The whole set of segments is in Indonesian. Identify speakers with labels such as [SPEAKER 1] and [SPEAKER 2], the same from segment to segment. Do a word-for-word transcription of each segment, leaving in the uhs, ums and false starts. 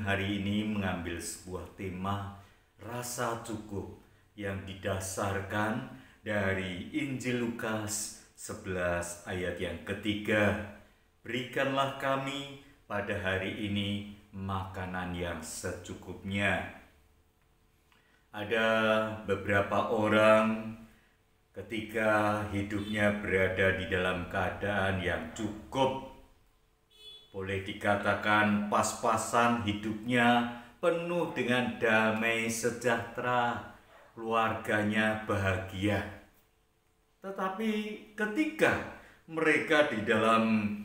[SPEAKER 1] hari ini mengambil sebuah tema rasa cukup yang didasarkan dari Injil Lukas sebelas ayat yang ketiga. Berikanlah kami pada hari ini makanan yang secukupnya. Ada beberapa orang ketika hidupnya berada di dalam keadaan yang cukup, boleh dikatakan pas-pasan hidupnya penuh dengan damai sejahtera, keluarganya bahagia. Tetapi ketika mereka di dalam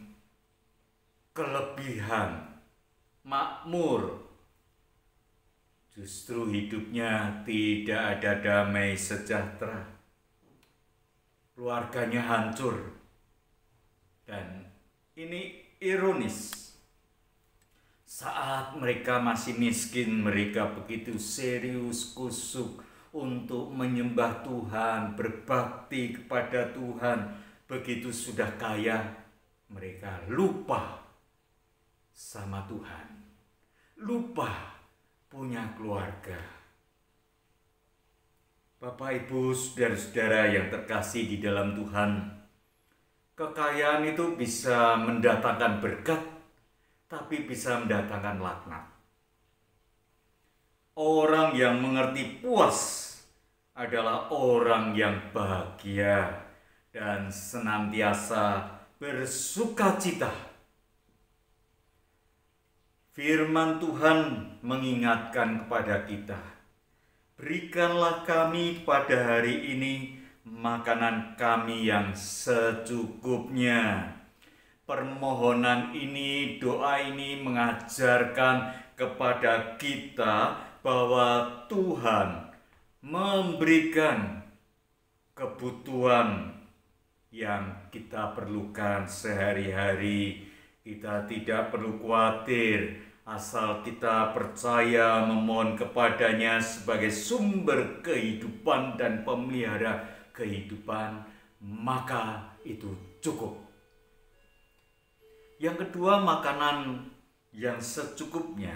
[SPEAKER 1] kelebihan, makmur, justru hidupnya tidak ada damai sejahtera. Keluarganya hancur. Dan ini ironis, saat mereka masih miskin, mereka begitu serius kusuk untuk menyembah Tuhan, berbakti kepada Tuhan. Begitu sudah kaya, mereka lupa sama Tuhan, lupa punya keluarga. Bapak, Ibu, saudara-saudara yang terkasih di dalam Tuhan, kekayaan itu bisa mendatangkan berkat, tapi bisa mendatangkan laknat. Orang yang mengerti puas adalah orang yang bahagia dan senantiasa bersukacita. Firman Tuhan mengingatkan kepada kita, berikanlah kami pada hari ini makanan kami yang secukupnya. Permohonan ini, doa ini mengajarkan kepada kita bahwa Tuhan memberikan kebutuhan yang kita perlukan sehari-hari. Kita tidak perlu khawatir, asal kita percaya memohon kepadanya sebagai sumber kehidupan dan pemelihara kehidupan, maka itu cukup. Yang kedua, makanan yang secukupnya.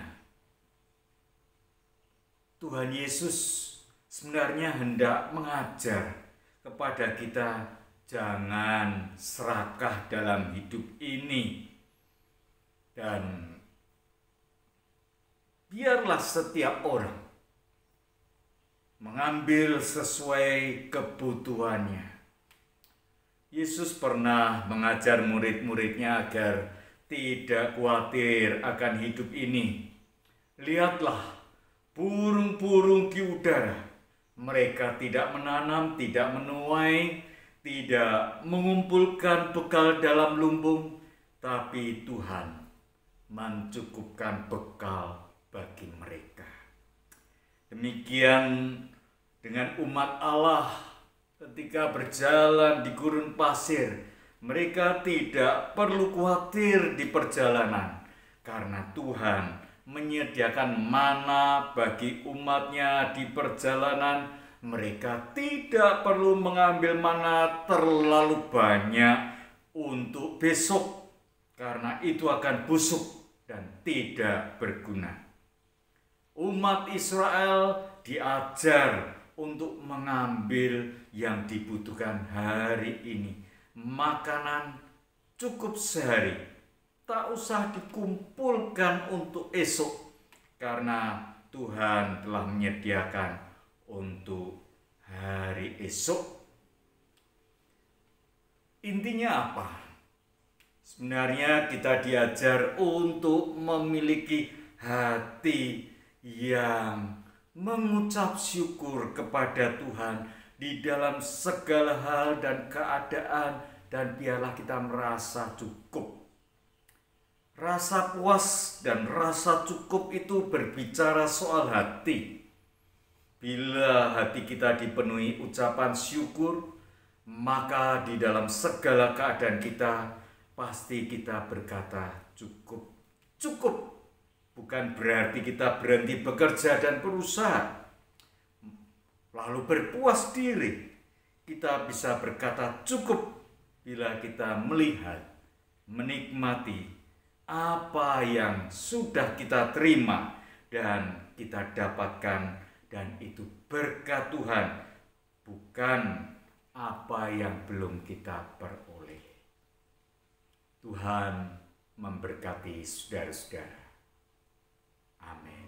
[SPEAKER 1] Tuhan Yesus sebenarnya hendak mengajar kepada kita, jangan serakah dalam hidup ini. Dan biarlah setiap orang mengambil sesuai kebutuhannya. Yesus pernah mengajar murid-muridnya agar tidak khawatir akan hidup ini. Lihatlah burung-burung di udara. Mereka tidak menanam, tidak menuai, tidak mengumpulkan bekal dalam lumbung, tapi Tuhan mencukupkan bekal bagi mereka. Demikian dengan umat Allah ketika berjalan di gurun pasir, mereka tidak perlu khawatir di perjalanan karena Tuhan menyediakan mana bagi umatnya di perjalanan. Mereka tidak perlu mengambil mana terlalu banyak untuk besok, karena itu akan busuk dan tidak berguna. Umat Israel diajar untuk mengambil yang dibutuhkan hari ini. Makanan cukup sehari, tak usah dikumpulkan untuk esok, karena Tuhan telah menyediakan untuk hari esok. Intinya apa? Sebenarnya kita diajar untuk memiliki hati yang mengucap syukur kepada Tuhan di dalam segala hal dan keadaan, dan biarlah kita merasa cukup. Rasa puas dan rasa cukup itu berbicara soal hati. Bila hati kita dipenuhi ucapan syukur, maka di dalam segala keadaan kita pasti kita berkata cukup. Cukup bukan berarti kita berhenti bekerja dan berusaha lalu berpuas diri. Kita bisa berkata cukup bila kita melihat, menikmati apa yang sudah kita terima dan kita dapatkan, dan itu berkat Tuhan, bukan apa yang belum kita peroleh. Tuhan memberkati saudara-saudara. Amin.